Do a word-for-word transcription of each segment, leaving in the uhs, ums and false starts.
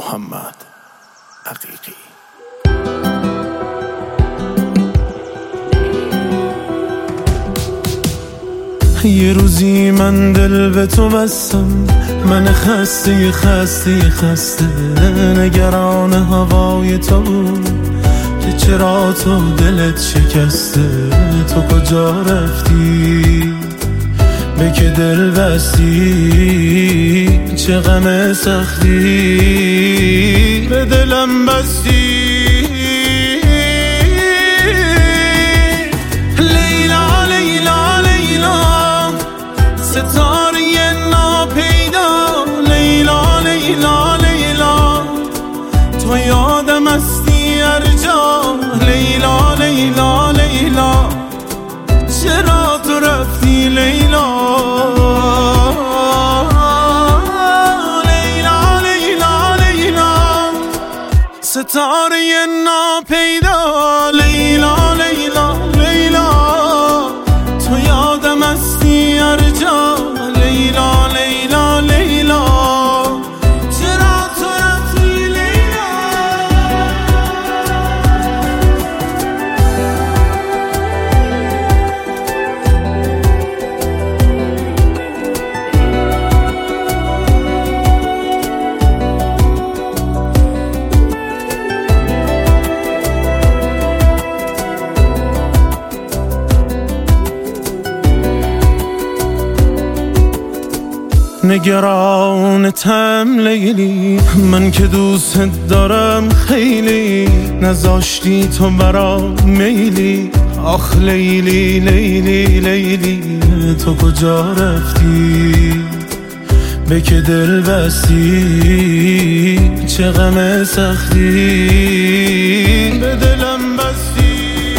محمد عقیقی. یه روزی من دل به تو بستم، من خسته خسته خسته نگران هوای تو که چرا تو دلت شکسته. تو کجا رفتی به که دل بستی، چه غم سختی به دلم بستی. لیلا لیلا لیلا ستاره ناپیدا، لیلا لیلا لیلا تو یادم هستی هر جا. لیلا لیلا لیلا چرا تو رفتی لیلا. لیلا لیلا لیلا ستاره ناپیدا، لیلا لیلا لیلا تو یادم هستی هر جا. لیلا لیلا لیلا چرا تو رفتی لیلا. نگرانتم لیلی، من که دوست دارم خیلی، نذاشتی تو برا میلی. آخ لیلی لیلی لیلی تو کجا رفتی به که دل بستی، چه غم سختی به دلم بستی.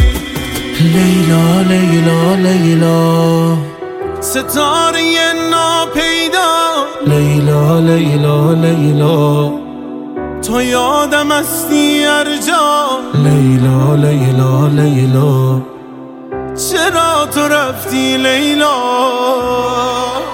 لیلا لیلا لیلا ستاره ناپیدا، لیلا لیلا لیلا تو یادم هستی هر جا. لیلا لیلا لیلا چرا تو رفتی لیلا.